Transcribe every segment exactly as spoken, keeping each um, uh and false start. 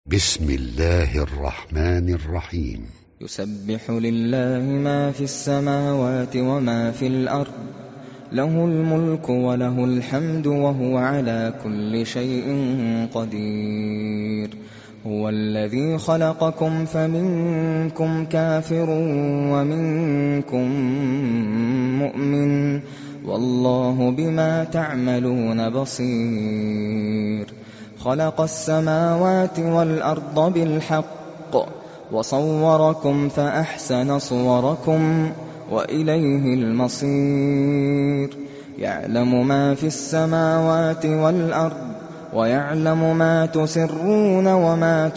بسم الله الرحمن الرحيم. يسبح لله ما في السماوات وما في الأرض، له الملك وله الحمد وهو على كل شيء قدير. هو الذي خلقكم فمنكم كافر ومنكم مؤمن، والله بما تعملون بصير. خلق السماوات والأرض بالحق وصوركم فأحسن صوركم وإليه المصير. يعلم ما في السماوات والأرض ويعلم ما تسرون وما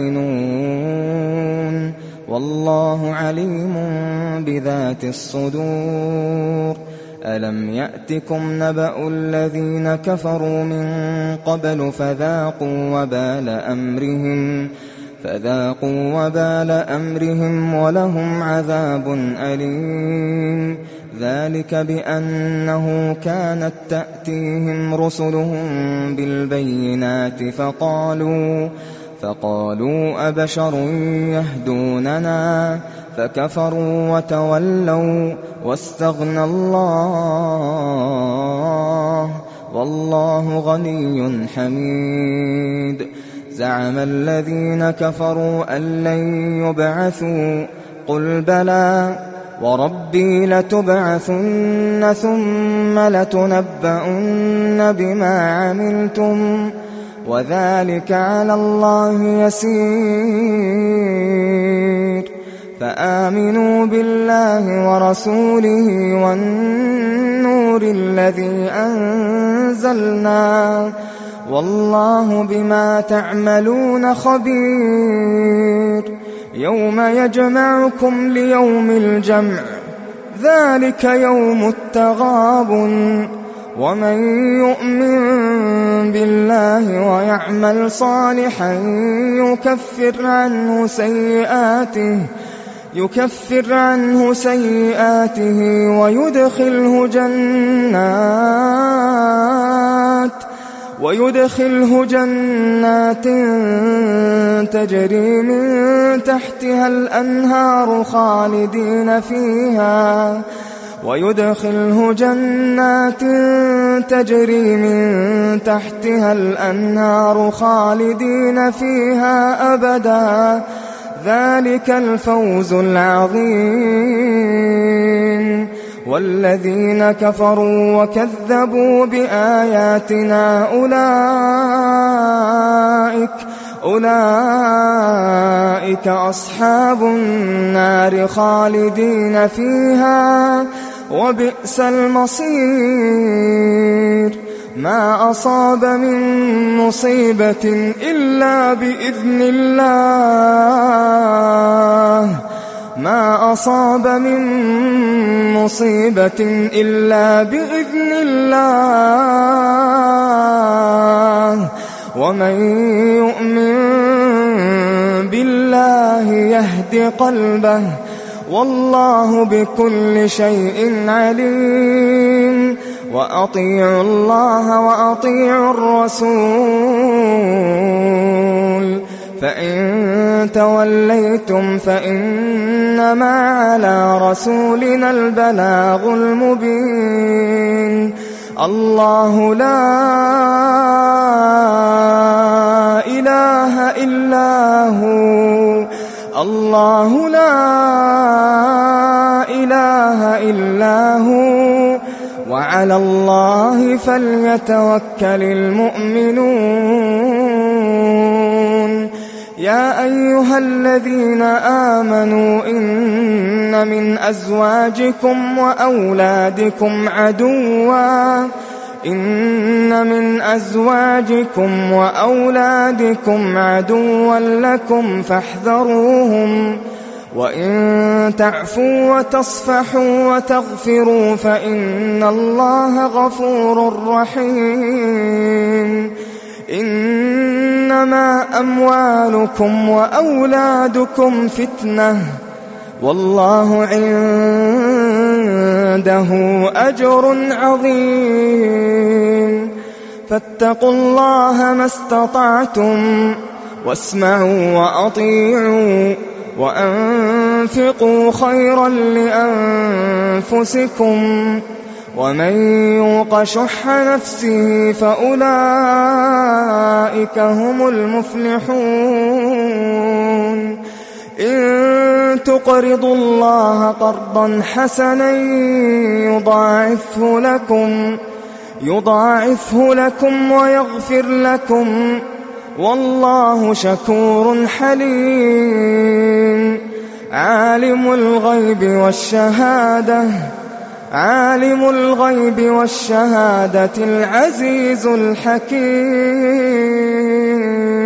تعلنون، والله عليم بذات الصدور. ألم يأتكم نبأ الذين كفروا من قبل فذاقوا وبال أمرهم فذاقوا وبال أمرهم ولهم عذاب أليم. ذلك بأنه كانت تأتيهم رسلهم بالبينات فقالوا فقالوا أبشر يهدوننا فكفروا وتولوا واستغنى الله والله غني حميد. زعم الذين كفروا أن لن يبعثوا قل بلى وربي لتبعثن ثم لتنبؤن بما عملتم وذلك على الله يسير. فآمنوا بالله ورسوله والنور الذي أنزلنا، والله بما تعملون خبير. يوم يجمعكم ليوم الجمع، ذلك يوم التغابن. ومن يؤمن بالله ويعمل صالحا يكفر عنه سيئاته يكفر عنه سيئاته ويدخله جنات ويدخله جنات تجري من تحتها الأنهار خالدين فيها ويدخله جنات تجري من تحتها الأنهار خالدين فيها أبدا. ذلك الفوز العظيم. والذين كفروا وكذبوا بآياتنا أولئك أولئك أصحاب النار خالدين فيها وبئس المصير. ما أصاب من مصيبة إلا بإذن الله ما أصاب من مصيبة إلا بإذن الله. ومن يؤمن بالله يهد قلبه، والله بكل شيء عليم. وأطيعوا الله وأطيعوا الرسول، فإن توليتم فإنما على رسولنا البلاغ المبين. الله لا إله إلا هو الله لا إله إلا هو وعلى الله فليتوكل المؤمنون. يا أيها الذين آمنوا إن من أزواجكم وأولادكم عدوا إن من أزواجكم وأولادكم عدوا لكم فاحذروهم، وإن تعفوا وتصفحوا وتغفروا فإن الله غفور رحيم. إنما أموالكم وأولادكم فتنة، والله عنده أجر عظيم. فاتقوا الله ما استطعتم واسمعوا وأطيعوا وأنفقوا خيرا لأنفسكم ومن يوق شح نفسه فأولئك هم المفلحون إن تقرضوا الله قرضا حسنا يضاعفه لكم يضاعفه لكم ويغفر لكم والله شكور حليم عالم الغيب والشهادة عالم الغيب والشهادة العزيز الحكيم